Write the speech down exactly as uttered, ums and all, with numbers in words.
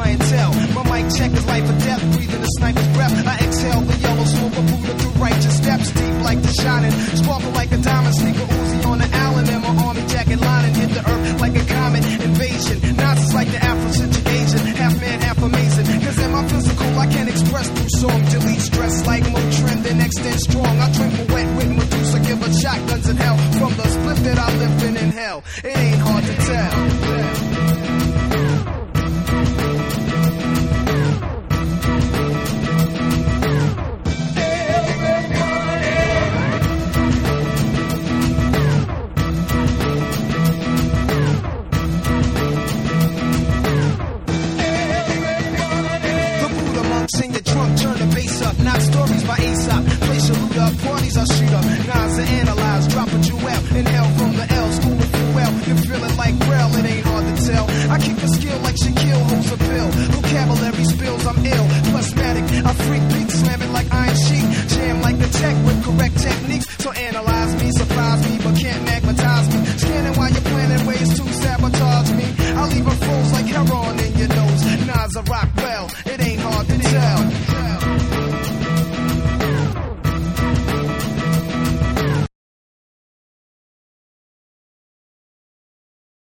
clientele. My mic check is life or death, breathing the sniper's breath. I exhale the yellow smoke of Buddha through righteous steps, deep like the shining, sparkle like a diamond, sneaker Uzi on the Allen, and my army jacket lining hit the earth like a comet invasion. Nonsense like the Afrocentric Asian, half man, half amazing. Cause in my physical I can express through song, delete stress like Motrin, then extend strong. I drink my wet with Medusa, give her shotguns in hell from the split that I live in in hell. It ain't hard to tell. In your trunk, turn the bass up. Not stories by Aesop. Place your loot up, parties I shoot up. Nines to analyze, drop a jewel. Inhale from the L, school with fuel. You're feeling like Braille, it ain't hard to tell. I kick a skill like Shaquille holds a pill. Vocabulary spills, I'm ill. Plasmatic, I freak beat slamming like Iron Sheik. Jam like the tech with